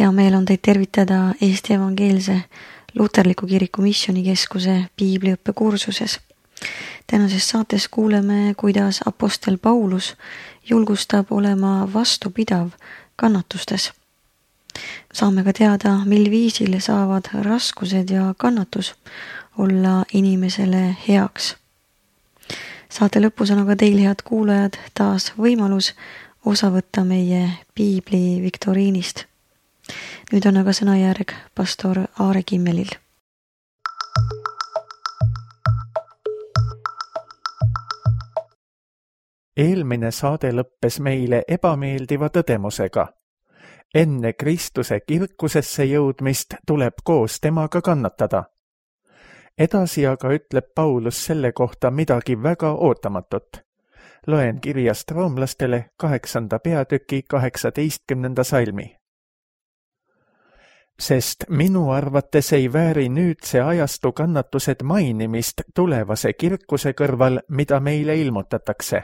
Hea meel on teid tervitada Eesti Evangeelse Luterliku Kiriku Missioonikeskuse piibliõppekursuses. Tänases saates kuuleme, kuidas apostel Paulus julgustab olema vastupidav kannatustes. Saame ka teada, mil viisil saavad raskused ja kannatus olla inimesele heaks. Saate lõpus on aga teil, head kuulajad, taas võimalus osa võtta meie piibli viktoriinist. Nüüd on aga sõnajärg pastor Aare Kimmelil. Eelmine saade lõppes meile ebameeldiva tõdemusega. Enne Kristuse kirkusesse jõudmist tuleb koos temaga kannatada. Edasi aga ütleb Paulus selle kohta midagi väga ootamatut. Loen kirjast roomlastele 8. peatüki 18. salmi. Sest minu arvates ei vääri nüüdse ajastu kannatused mainimist tulevase kirkuse kõrval, mida meile ilmutatakse.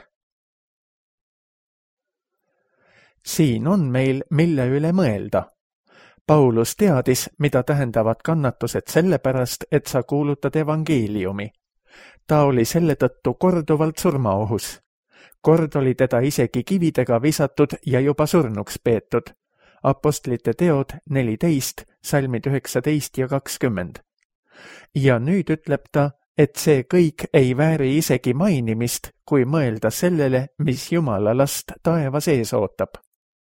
Siin on meil, mille üle mõelda. Paulus teadis, mida tähendavad kannatused sellepärast, et sa kuulutad evangeeliumi. Ta oli selle tõttu korduvalt surmaohus. Kord oli teda isegi kividega visatud ja juba surnuks peetud. Apostlite teod 14, salmid 19 ja 20. Ja nüüd ütleb ta, et see kõik ei vääri isegi mainimist, kui mõelda sellele, mis Jumala last taevas ees ootab.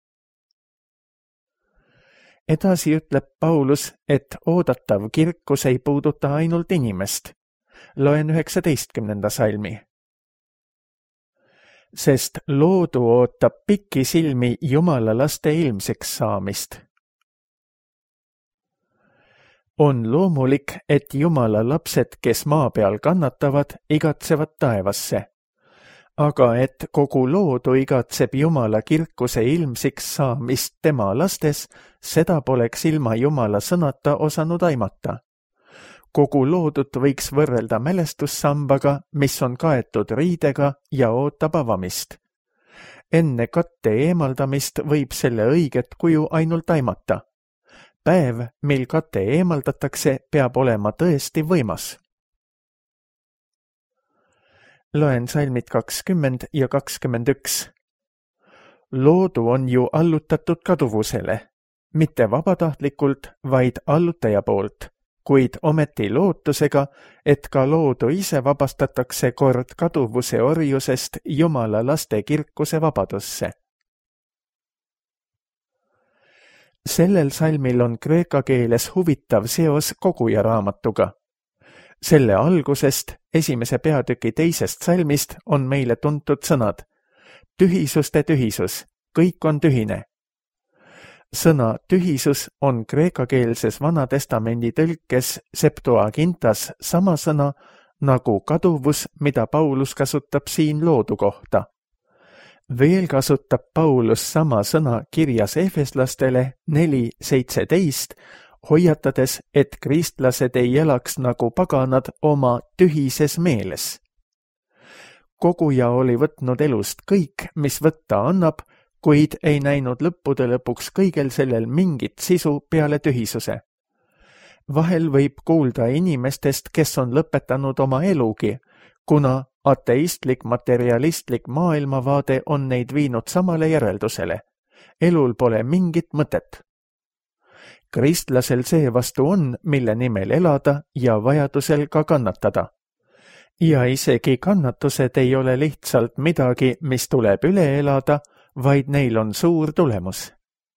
Edasi ütleb Paulus, et oodatav kirkus ei puuduta ainult inimest. Loen 19. salmi. Sest loodu ootab pikisilmi Jumala laste ilmseks saamist. On loomulik, et Jumala lapsed, kes maa peal kannatavad, igatsevad taevasse. Aga et kogu loodu igatseb Jumala kirkuse ilmsiks saamist tema lastes, seda poleks ilma Jumala sõnata osanud aimata. Kogu loodut võiks võrrelda mälestussambaga, mis on kaetud riidega ja ootab avamist. Enne katte eemaldamist võib selle õiget kuju ainult aimata. Päev, mil kate eemaldatakse, peab olema tõesti võimas. Loen salmid 20 ja 21. Loodu on ju allutatud kaduvusele, mitte vabatahtlikult, vaid allutaja poolt, kuid ometi lootusega, et ka loodu ise vabastatakse kord kaduvuse orjusest Jumala laste kirkuse vabadusse. Sellel salmil on kreeka keeles huvitav seos koguja raamatuga. Selle algusest, 1. peatüki 2. salmist, on meile tuntud sõnad. Tühisuste tühisus, kõik on tühine. Sõna tühisus on kreekakeelses Vana Testamendi tõlkes Septuagintas sama sõna nagu kaduvus, mida Paulus kasutab siin loodu kohta. Veel kasutab Paulus sama sõna kirjas Efeslastele 4:17, hoiatades, et kristlased ei elaks nagu paganad oma tühises meeles. Koguja oli võtnud elust kõik, mis võtta annab, kuid ei näinud lõppude lõpuks kõigel sellel mingit sisu peale tühisuse. Vahel võib kuulda inimestest, kes on lõpetanud oma elugi, kuna ateistlik materialistlik maailmavaade on neid viinud samale järeldusele. Elul pole mingit mõtet. Kristlasel seevastu on, mille nimel elada ja vajadusel ka kannatada. Ja isegi kannatused ei ole lihtsalt midagi, mis tuleb üle elada, vaid neil on suur tulemus.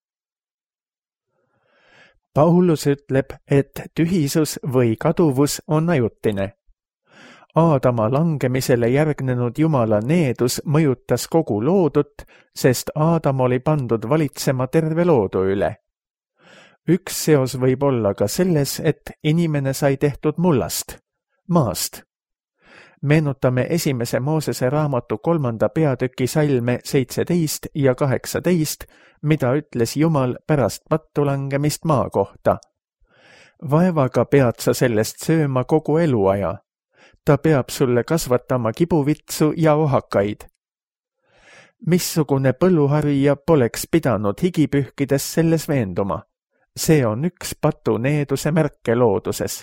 Paulus ütleb, et tühisus või kaduvus on ajutine. Aadama langemisele järgnenud Jumala needus mõjutas kogu loodut, sest Aadam oli pandud valitsema terve loodu üle. Üks seos võib olla ka selles, et inimene sai tehtud mullast, maast. Meenutame 1. Moosese raamatu 3. peatüki salme 17 ja 18, mida ütles Jumal pärast pattu langemist maa kohta. Vaevaga pead sa sellest sööma kogu eluaja. Ta peab sulle kasvatama kibuvitsu ja ohakaid. Missugune põlluharija poleks pidanud higipühkides selles veenduma. See on üks patuneeduse märke looduses.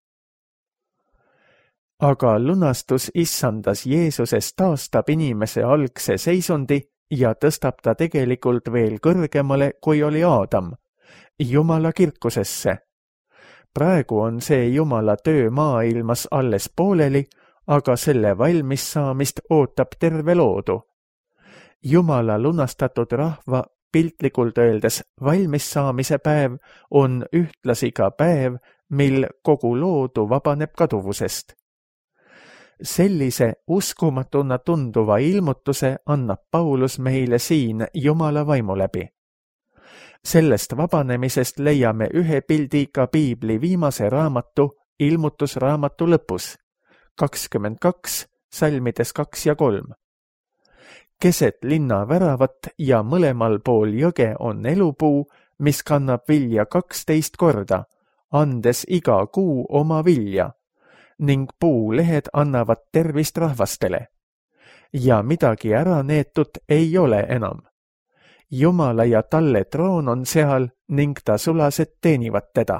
Aga lunastus issandas Jeesuses taastab inimese algse seisundi ja tõstab ta tegelikult veel kõrgemale, kui oli Aadam, Jumala kirkusesse. Praegu on see Jumala töö maailmas alles pooleli, aga selle valmis saamist ootab terve loodu. Jumala lunastatud rahva piltlikult öeldes valmis saamise päev on ühtlasi ka päev, mil kogu loodu vabaneb kaduvusest. Sellise uskumatuna tunduva ilmutuse annab Paulus meile siin Jumala vaimu läbi. Sellest vabanemisest leiame ühe pildi ka Piibli viimase raamatu, ilmutusraamatu lõpus, 22, salmides 2 ja 3. Keset linna väravat ja mõlemal pool jõge on elupuu, mis kannab vilja 12 korda, andes iga kuu oma vilja, ning puulehed annavad tervist rahvastele. Ja midagi ära neetud ei ole enam. Jumala ja talle troon on seal ning ta sulased teenivad teda.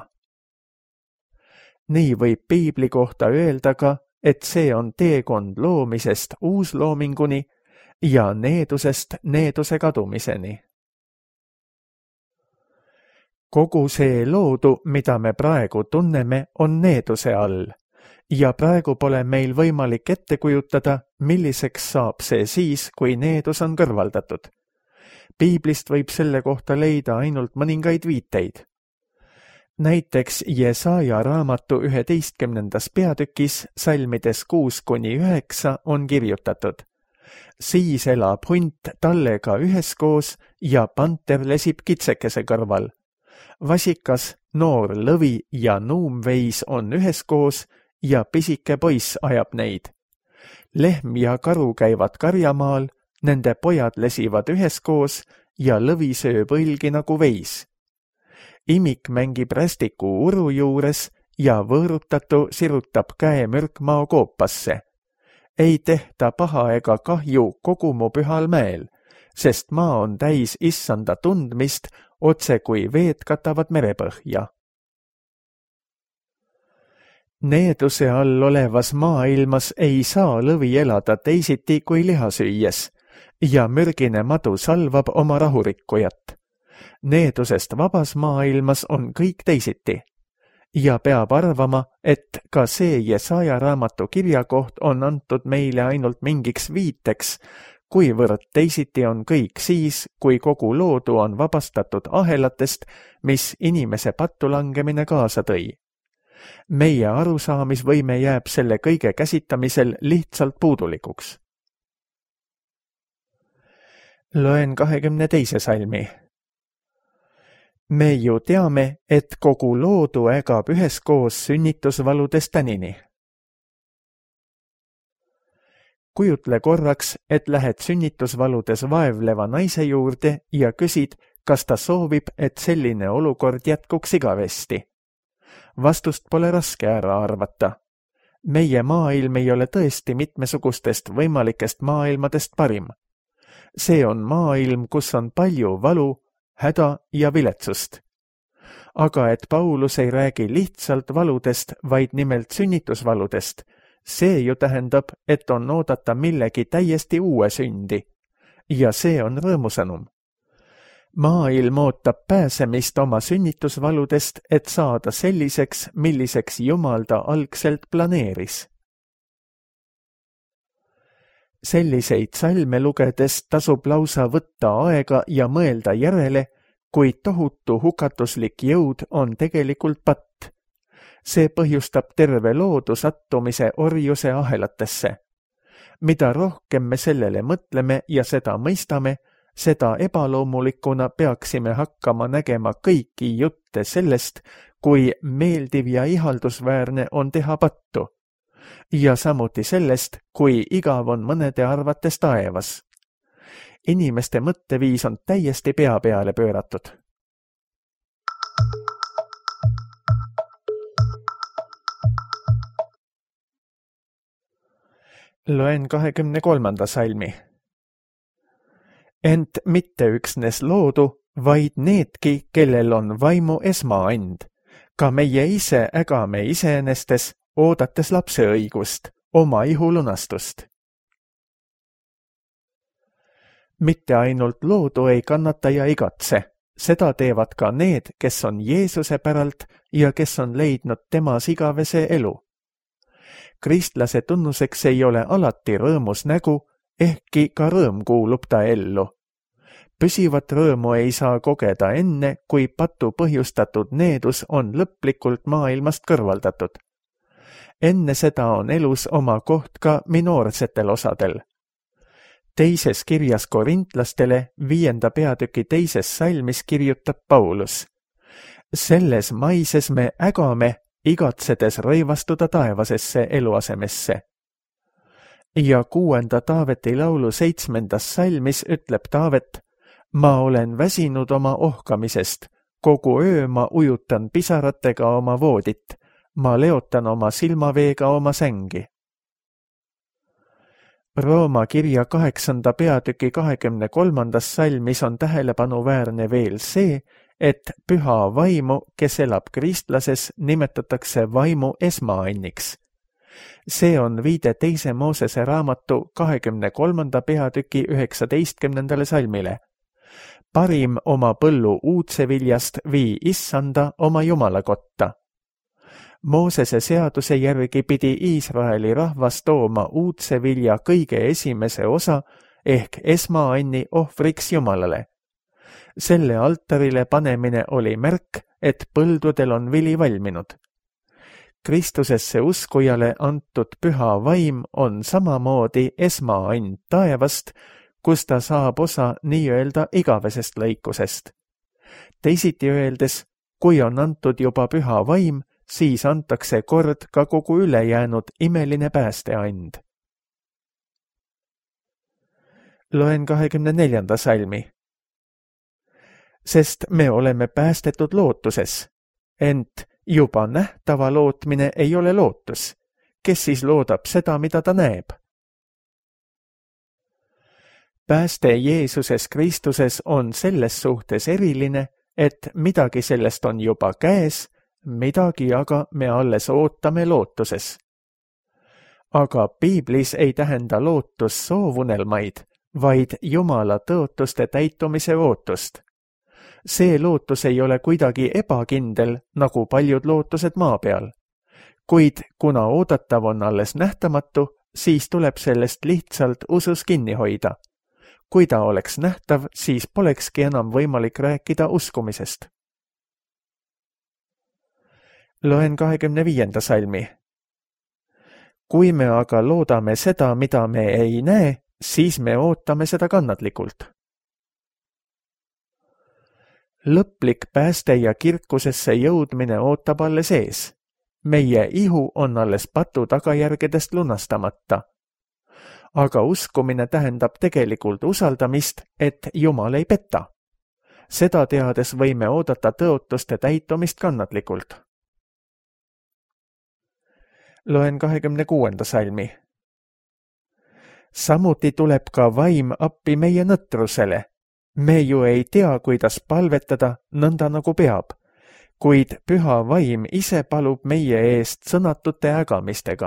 Nii võib Piibli kohta öelda ka, et see on teekond loomisest uusloominguni ja needusest needuse kadumiseni. Kogu see loodu, mida me praegu tunneme, on needuse all. Ja praegu pole meil võimalik ette kujutada, milliseks saab see siis, kui needus on kõrvaldatud. Piiblist võib selle kohta leida ainult mõningaid viiteid. Näiteks Jesaja raamatu 11. peatükis salmides 6-9 on kirjutatud: Siis elab hunt tallega üheskoos ja panter lesib kitsekese kõrval. Vasikas, noor lõvi ja nuumveis on üheskoos ja pisike poiss ajab neid. Lehm ja karu käivad karjamaal, nende pojad lesivad üheskoos ja lõvi sööb õlgi nagu veis. Imik mängib rästiku uru juures ja võõrutatu sirutab käe mürkmaa koopasse. Ei tehta paha ega kahju kogu mu pühal mäel, sest maa on täis issanda tundmist, otse kui veed katavad merepõhja. Needuse all olevas maailmas ei saa lõvi elada teisiti kui liha süües ja mürgine madu salvab oma rahurikkujat. Needusest vabas maailmas on kõik teisiti ja peab arvama, et ka see Jesaja raamatu kirjakoht on antud meile ainult mingiks viiteks, kuivõrd teisiti on kõik siis, kui kogu loodu on vabastatud ahelatest, mis inimese pattu langemine kaasa tõi. Meie arusaamisvõime jääb selle kõige käsitamisel lihtsalt puudulikuks. Loen 22. salmi. Me ju teame, et kogu loodu ägab üheskoos sünnitusvaludes tänini. Kujutle korraks, et lähed sünnitusvaludes vaevleva naise juurde ja küsid, kas ta soovib, et selline olukord jätkuks igavesti. Vastust pole raske ära arvata. Meie maailm ei ole tõesti mitmesugustest võimalikest maailmadest parim. See on maailm, kus on palju valu, häda ja viletsust. Aga et Paulus ei räägi lihtsalt valudest, vaid nimelt sünnitusvaludest, see ju tähendab, et on oodata millegi täiesti uue sündi. Ja see on rõõmusõnum. Maailm ootab pääsemist oma sünnitusvaludest, et saada selliseks, milliseks Jumal ta algselt planeeris. Selliseid salme lugedes tasub lausa võtta aega ja mõelda järele, kui tohutu hukatuslik jõud on tegelikult patt. See põhjustab terve loodu sattumise orjuse ahelatesse. Mida rohkem me sellele mõtleme ja seda mõistame, seda ebaloomulikuna peaksime hakkama nägema kõiki jutte sellest, kui meeldiv ja ihaldusväärne on teha pattu. Ja samuti sellest, kui igav on mõnede arvates taevas. Inimeste mõtteviis on täiesti pea peale pööratud. Loen 23. salmi. Ent mitte üksnes loodu, vaid needki, kellel on vaimu esmaand. Ka meie ise ägame iseenestes, oodates lapse õigust, oma ihu lunastust. Mitte ainult loodu ei kannata ja igatse, seda teevad ka need, kes on Jeesuse päralt ja kes on leidnud temas igavese elu. Kristlase tunnuseks ei ole alati rõõmus nägu, ehkki ka rõõm kuulub ta ellu. Püsivat rõõmu ei saa kogeda enne, kui patu põhjustatud needus on lõplikult maailmast kõrvaldatud. Enne seda on elus oma koht ka minoorsetel osadel. Teises kirjas korintlastele 5. peatüki 2. salmis kirjutab Paulus. Selles maises me ägame, igatsedes rõivastuda taevasesse eluasemesse. Ja 6. Taaveti laulu 7. salmis ütleb Taavet, ma olen väsinud oma ohkamisest, kogu öö ma ujutan pisaratega oma voodit, ma leotan oma silmaveega oma sängi. Rooma kirja 8. peatüki 23. salmis on tähelepanuväärne veel see, et püha vaimu, kes elab kristlases, nimetatakse vaimu esmaanniks. See on viide 2. Moosese raamatu 23. peatüki 19. salmile. Parim oma põllu uudseviljast vii issanda oma jumala kotta. Moosese seaduse järgi pidi Iisraeli rahvas tooma uudse vilja kõige esimese osa ehk esmaanni ohvriks Jumalale. Selle altarile panemine oli märk, et põldudel on vili valminud. Kristusesse uskujale antud püha vaim on samamoodi esmaann taevast, kus ta saab osa nii-öelda igavesest lõikusest. Teisiti öeldes, kui on antud juba püha vaim, siis antakse kord ka kogu ülejäänud imeline päästeand. Loen 24. salmi. Sest me oleme päästetud lootuses, ent juba nähtava lootmine ei ole lootus. Kes siis loodab seda, mida ta näeb? Pääste Jeesuses Kristuses on selles suhtes eriline, et midagi sellest on juba käes, midagi aga me alles ootame lootuses. Aga piiblis ei tähenda lootus soovunelmaid, vaid Jumala tõotuste täitumise ootust. See lootus ei ole kuidagi ebakindel, nagu paljud lootused maa peal. Kuid kuna oodatav on alles nähtamatu, siis tuleb sellest lihtsalt usus kinni hoida. Kui ta oleks nähtav, siis polekski enam võimalik rääkida uskumisest. Loen 25. salmi. Kui me aga loodame seda, mida me ei näe, siis me ootame seda kannatlikult. Lõplik pääste ja kirkusesse jõudmine ootab alles ees. Meie ihu on alles patu tagajärgedest lunastamata. Aga uskumine tähendab tegelikult usaldamist, et Jumal ei peta. Seda teades võime oodata tõotuste täitumist kannatlikult. Loen 26. salmi. Samuti tuleb ka vaim appi meie nõtrusele. Me ju ei tea, kuidas palvetada, nõnda nagu peab, kuid püha vaim ise palub meie eest sõnatute ägamistega.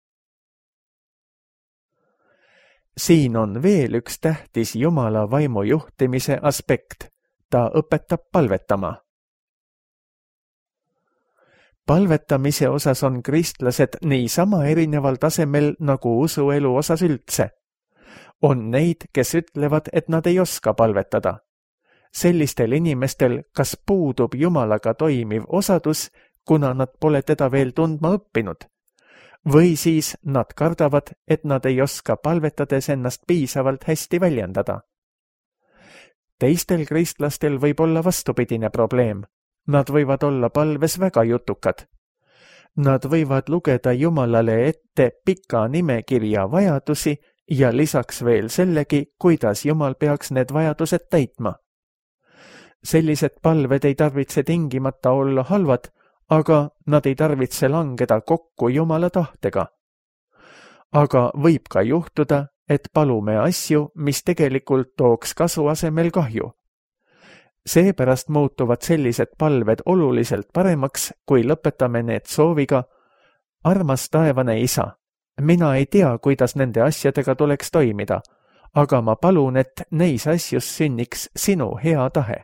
Siin on veel üks tähtis Jumala vaimu juhtimise aspekt. Ta õpetab palvetama. Palvetamise osas on kristlased niisama erineval tasemel nagu usuelu osas üldse. On neid, kes ütlevad, et nad ei oska palvetada. Sellistel inimestel kas puudub Jumalaga toimiv osadus, kuna nad pole teda veel tundma õppinud, või siis nad kardavad, et nad ei oska palvetades ennast piisavalt hästi väljendada. Teistel kristlastel võib olla vastupidine probleem. Nad võivad olla palves väga jutukad. Nad võivad lugeda Jumalale ette pika nimekirja vajadusi ja lisaks veel sellegi, kuidas Jumal peaks need vajadused täitma. Sellised palved ei tarvitse tingimata olla halvad, aga nad ei tarvitse langeda kokku Jumala tahtega. Aga võib ka juhtuda, et palume asju, mis tegelikult tooks kasu asemel kahju. Seepärast muutuvad sellised palved oluliselt paremaks, kui lõpetame need sooviga: armas taevane Isa, mina ei tea, kuidas nende asjadega tuleks toimida, aga ma palun, et neis asjus sünniks sinu hea tahe.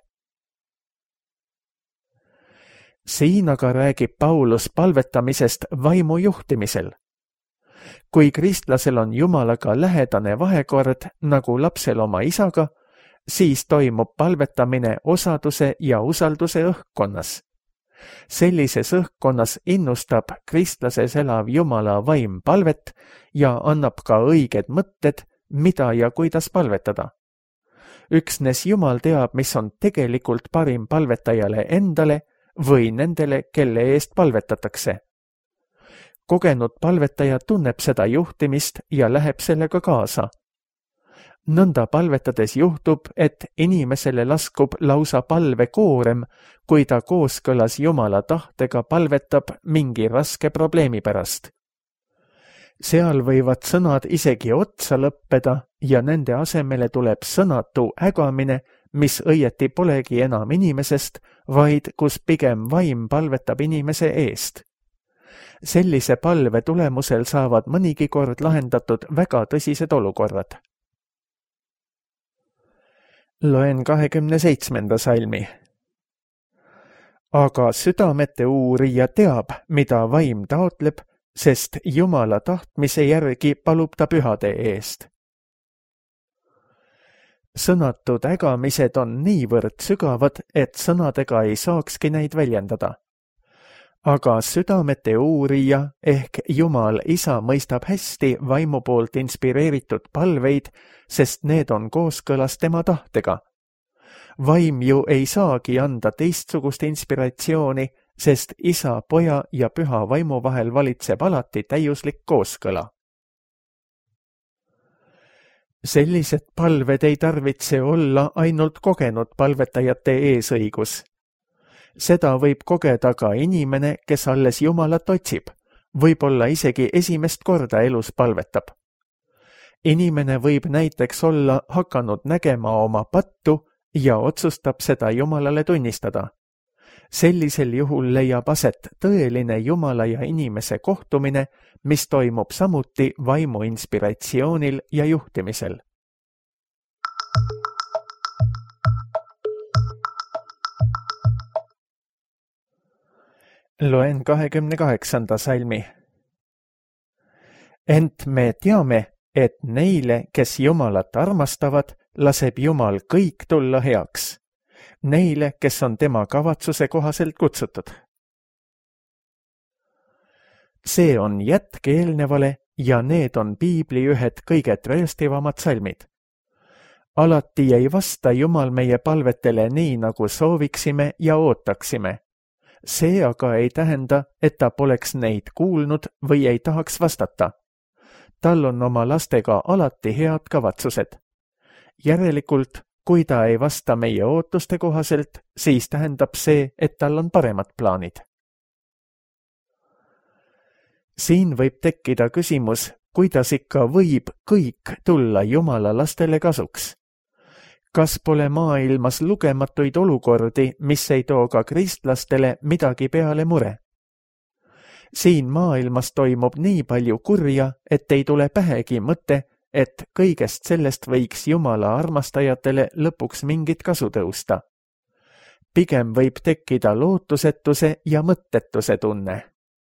Siin aga räägib Paulus palvetamisest vaimu juhtimisel. Kui kristlasel on Jumalaga lähedane vahekord nagu lapsel oma isaga, siis toimub palvetamine osaduse ja usalduse õhkkonnas. Sellises õhkkonnas innustab kristlases elav Jumala vaim palvet ja annab ka õiged mõtted, mida ja kuidas palvetada. Üksnes Jumal teab, mis on tegelikult parim palvetajale endale või nendele, kelle eest palvetatakse. Kogenud palvetaja tunneb seda juhtimist ja läheb sellega kaasa. Nõnda palvetades juhtub, et inimesele laskub lausa palvekoorem, kui ta kooskõlas Jumala tahtega palvetab mingi raske probleemi pärast. Seal võivad sõnad isegi otsa lõppeda ja nende asemele tuleb sõnatu ägamine, mis õieti polegi enam inimesest, vaid kus pigem vaim palvetab inimese eest. Sellise palve tulemusel saavad mõnigi kord lahendatud väga tõsised olukorrad. Loen 27. salmi. Aga südamete uurija teab, mida vaim taotleb, sest Jumala tahtmise järgi palub ta pühade eest. Sõnatud ägamised on niivõrd sügavad, et sõnadega ei saakski neid väljendada. Aga südamete uurija ehk Jumal Isa mõistab hästi vaimu poolt inspireeritud palveid, sest need on kooskõlas tema tahtega. Vaim ju ei saagi anda teistsugust inspiratsiooni, sest Isa, Poja ja Püha vaimu vahel valitseb alati täiuslik kooskõla. Sellised palved ei tarvitse olla ainult kogenud palvetajate eesõigus. Seda võib kogeda ka inimene, kes alles Jumalat otsib, võib-olla isegi esimest korda elus palvetab. Inimene võib näiteks olla hakanud nägema oma pattu ja otsustab seda Jumalale tunnistada. Sellisel juhul leiab aset tõeline Jumala ja inimese kohtumine, mis toimub samuti vaimu inspiratsioonil ja juhtimisel. Loen 28. salmi. Ent me teame, et neile, kes Jumalat armastavad, laseb Jumal kõik tulla heaks. Neile, kes on tema kavatsuse kohaselt kutsutud. See on jätk eelnevale ja need on piibli ühed kõige trööstivamad salmid. Alati ei vasta Jumal meie palvetele nii, nagu sooviksime ja ootaksime. See aga ei tähenda, et ta poleks neid kuulnud või ei tahaks vastata. Tal on oma lastega alati head kavatsused. Järelikult, kui ta ei vasta meie ootuste kohaselt, siis tähendab see, et tal on paremad plaanid. Siin võib tekkida küsimus, kuidas ikka võib kõik tulla Jumala lastele kasuks. Kas pole maailmas lugematuid olukordi, mis ei too ka kristlastele midagi peale mure? Siin maailmas toimub nii palju kurja, et ei tule pähegi mõte, et kõigest sellest võiks Jumala armastajatele lõpuks mingit kasu tõusta. Pigem võib tekkida lootusetuse ja mõttetuse tunne.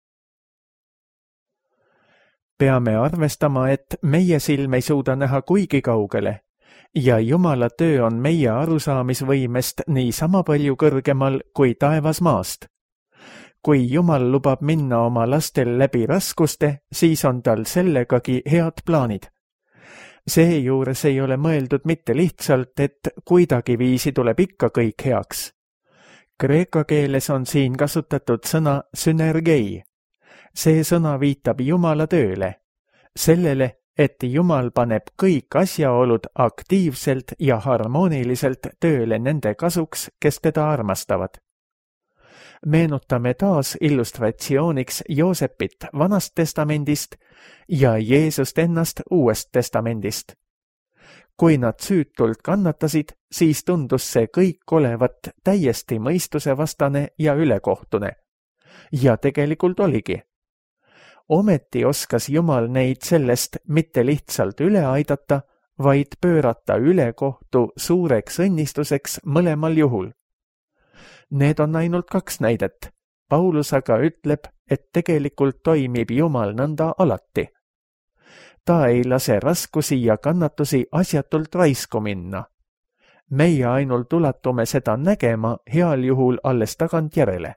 Peame arvestama, et meie silm ei suuda näha kuigi kaugele ja Jumala töö on meie arusaamisvõimest nii sama palju kõrgemal kui taevas maast. Kui Jumal lubab minna oma lastel läbi raskuste, siis on tal sellegagi head plaanid. Seejuures ei ole mõeldud mitte lihtsalt, et kuidagiviisi tuleb ikka kõik heaks. Kreeka keeles on siin kasutatud sõna sünergei. See sõna viitab Jumala tööle, sellele, et Jumal paneb kõik asjaolud aktiivselt ja harmooniliselt tööle nende kasuks, kes teda armastavad. Meenutame taas illustratsiooniks Joosepit Vanast testamendist ja Jeesust ennast Uuest testamendist. kui nad süütult kannatasid, siis tundus see kõik olevat täiesti mõistusevastane ja ülekohtune. Ja tegelikult oligi. Ometi oskas Jumal neid sellest mitte lihtsalt üle aidata, vaid pöörata ülekohtu suureks õnnistuseks mõlemal juhul. Need on ainult 2 näidet. Paulus aga ütleb, et tegelikult toimib Jumal nõnda alati. Ta ei lase raskusi ja kannatusi asjatult raisku minna. Meie ainult ulatume seda nägema heal juhul alles tagantjärele.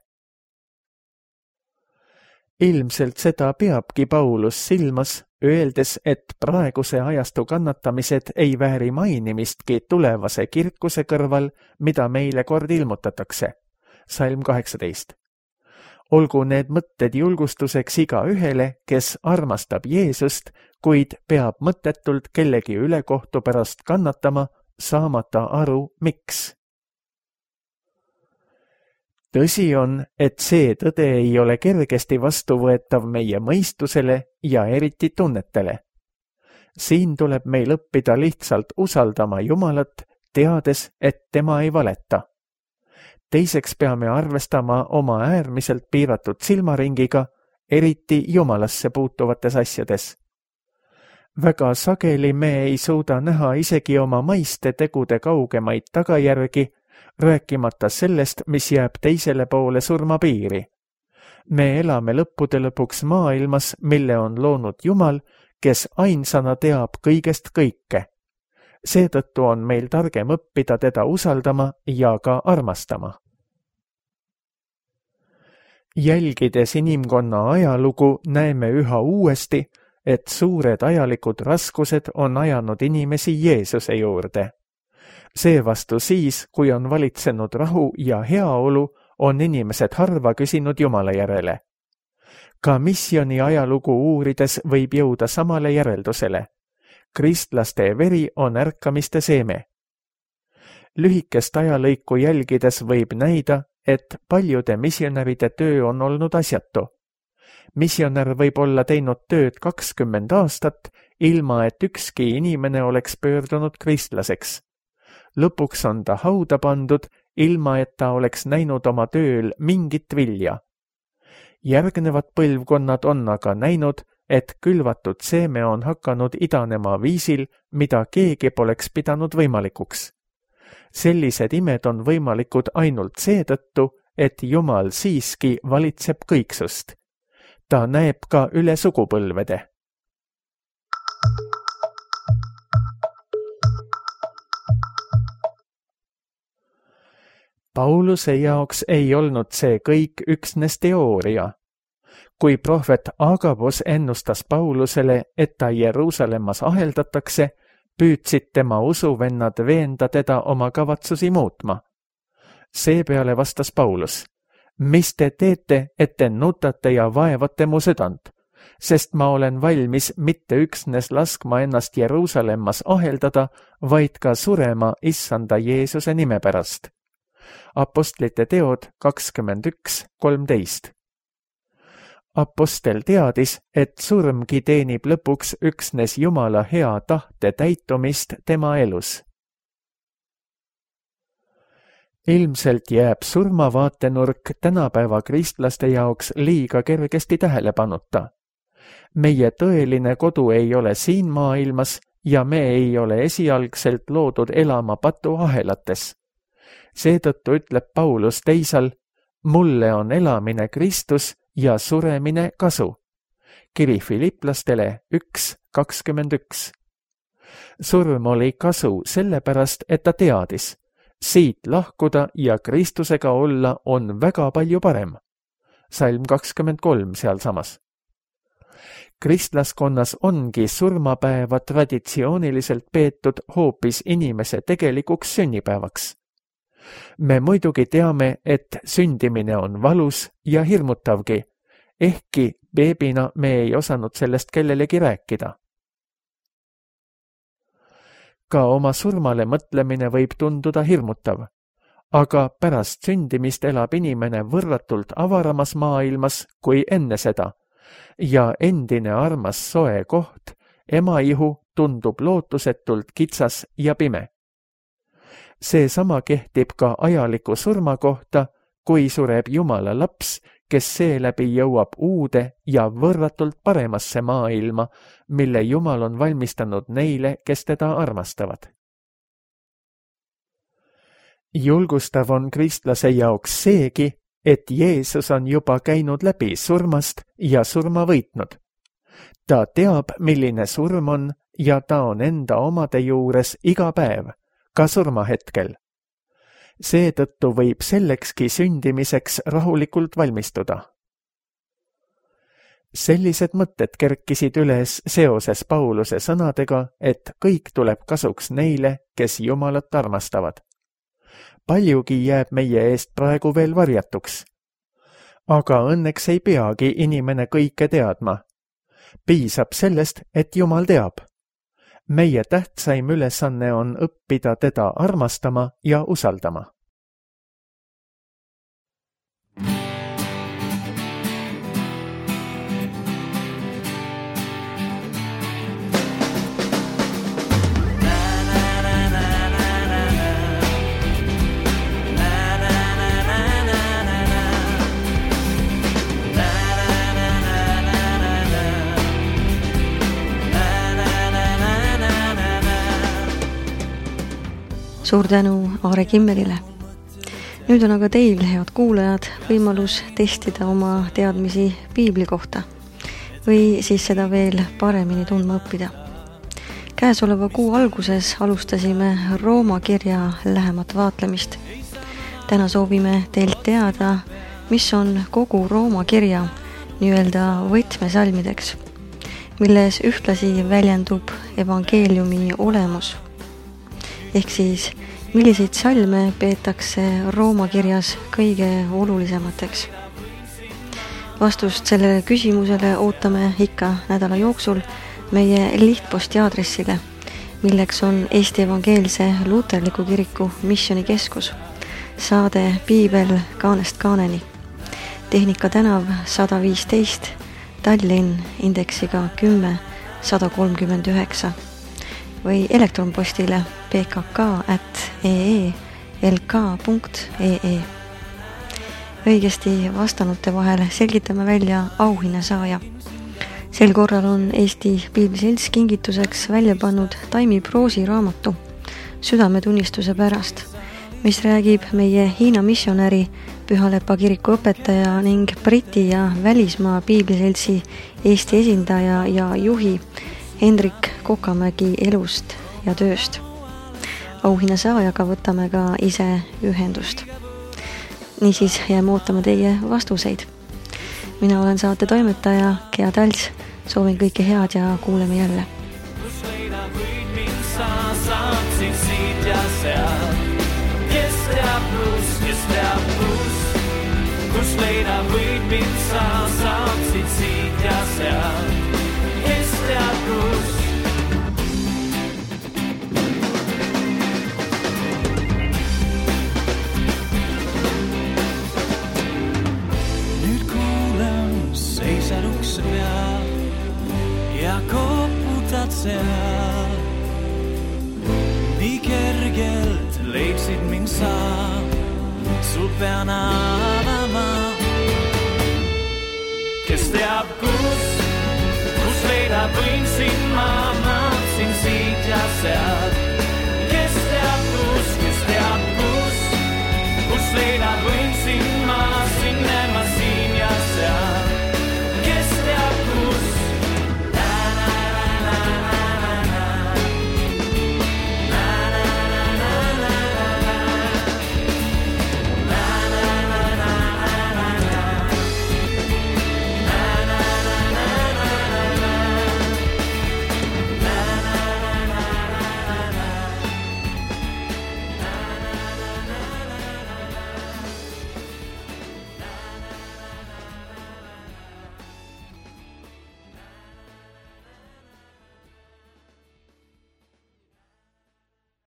Ilmselt seda peabki Paulus silmas, öeldes, et praeguse ajastu kannatamised ei vääri mainimistki tulevase kirkuse kõrval, mida meile kord ilmutatakse. Salm 18. Olgu need mõtted julgustuseks igaühele, kes armastab Jeesust, kuid peab mõttetult kellegi ülekohtu pärast kannatama, saamata aru, miks. Tõsi on, et see tõde ei ole kergesti vastuvõetav meie mõistusele ja eriti tunnetele. Siin tuleb meil õppida lihtsalt usaldama Jumalat, teades, et tema ei valeta. Teiseks peame arvestama oma äärmiselt piiratud silmaringiga, eriti Jumalasse puutuvates asjades. Väga sageli me ei suuda näha isegi oma maiste tegude kaugemaid tagajärgi, rääkimata sellest, mis jääb teisele poole surmapiiri. Me elame lõppude lõpuks maailmas, mille on loonud Jumal, kes ainsana teab kõigest kõike. Seetõttu on meil targem õppida teda usaldama ja ka armastama. Jälgides inimkonna ajalugu näeme üha uuesti, et suured ajalikud raskused on ajanud inimesi Jeesuse juurde. Seevastu siis, kui on valitsenud rahu ja heaolu, on inimesed harva küsinud Jumala järele. Ka missiooni ajalugu uurides võib jõuda samale järeldusele. Kristlaste veri on ärkamiste seeme. Lühikest ajalõiku jälgides võib näida, et paljude missionäride töö on olnud asjatu. Missionär võib olla teinud tööd 20 aastat, ilma et ükski inimene oleks pöördunud kristlaseks. Lõpuks on ta hauda pandud, ilma et ta oleks näinud oma tööl mingit vilja. Järgnevad põlvkonnad on aga näinud, et külvatud seeme on hakanud idanema viisil, mida keegi poleks pidanud võimalikuks. Sellised imed on võimalikud ainult seetõttu, et Jumal siiski valitseb kõiksust. Ta näeb ka üle sugupõlvede. Pauluse jaoks ei olnud see kõik üksnes teooria. Kui prohvet Agabos ennustas Paulusele, et ta Jeruusalemmas aheldatakse, püüdsid tema usuvennad veenda teda oma kavatsusi muutma. Seepeale vastas Paulus: mis te teete, et te nutate ja vaevate mu südant, sest ma olen valmis mitte üksnes laskma ennast Jeruusalemmas aheldada, vaid ka surema Issanda Jeesuse nime pärast. Apostlite teod 21:13. Apostel teadis, et surmgi teenib lõpuks üksnes Jumala hea tahte täitumist tema elus. Ilmselt jääb surmavaatenurk tänapäeva kristlaste jaoks liiga kergesti tähelepanuta. Meie tõeline kodu ei ole siin maailmas ja me ei ole esialgselt loodud elama patuahelates. Seetõttu ütleb Paulus teisal: mulle on elamine Kristus ja suremine kasu. Kiri Filiplastele 1:21. Surm oli kasu sellepärast, et ta teadis: siit lahkuda ja Kristusega olla on väga palju parem. Salm 23 sealsamas. Kristlaskonnas ongi surmapäeva traditsiooniliselt peetud hoopis inimese tegelikuks sünnipäevaks. Me muidugi teame, et sündimine on valus ja hirmutavgi, ehkki beebina me ei osanud sellest kellelegi rääkida. Ka oma surmale mõtlemine võib tunduda hirmutav, aga pärast sündimist elab inimene võrratult avaramas maailmas kui enne seda ja endine armas soe koht, emaihu tundub lootusetult kitsas ja pime. Seesama kehtib ka ajaliku surma kohta, kui sureb Jumala laps, kes seeläbi jõuab uude ja võrratult paremasse maailma, mille Jumal on valmistanud neile, kes teda armastavad. Julgustav on kristlase jaoks seegi, et Jeesus on juba käinud läbi surmast ja surma võitnud. Ta teab, milline surm on ja ta on enda omade juures iga päev, ka surmahetkel. Seetõttu võib sellekski sündimiseks rahulikult valmistuda. Sellised mõtted kerkisid üles seoses Pauluse sõnadega, et kõik tuleb kasuks neile, kes Jumalat armastavad. Paljugi jääb meie eest praegu veel varjatuks. Aga õnneks ei peagi inimene kõike teadma. Piisab sellest, et Jumal teab. Meie tähtsaim ülesanne on õppida teda armastama ja usaldama. Suur tänu Aare Kimmelile. Nüüd on aga teil, head kuulajad, võimalus testida oma teadmisi piibli kohta või siis seda veel paremini tundma õppida. Käesoleva kuu alguses alustasime Rooma kirja lähemat vaatlemist. Täna soovime teilt teada, mis on kogu Rooma kirja nii-öelda võtmesalmideks, milles ühtlasi väljendub evangeeliumi olemus. Ehk siis, milliseid salme peetakse Rooma kirjas kõige olulisemateks? Vastust sellele küsimusele ootame ikka nädala jooksul meie lihtposti aadressile, milleks on Eesti Evangeelse Luterliku Kiriku Missioonikeskus, saade Piibel kaanest kaaneni. Tehnika tänav 115, Tallinn indeksiga 10-139 või elektronpostile pkk@eelk.ee. Õigesti vastanute vahel selgitame välja auhinnasaaja. Sel korral on Eesti Piibliselts kingituseks välja pannud Taimi Proosi raamatu Südametunnistuse pärast, mis räägib meie Hiina missionäri, Pühalepa kiriku õpetaja ning Briti ja välismaa Piibliseltsi Eesti esindaja ja juhi Hendrik Kokamägi elust ja tööst. Auhinnasaajaga võtame ka ise ühendust. Niisiis jääme ootama teie vastuseid. Mina olen saate toimetaja Gea Talts, soovin kõike head ja kuuleme jälle. Kus leida võid mind sa, saaksid siit ja seal, kes teab kus. Nüüd kuulen, seisad ukse peal ja koputad seal. Nii kergelt leidsid mind sa, sul pean avama. Kes teab kus leida võin sind ma, maatsin siit ja seal.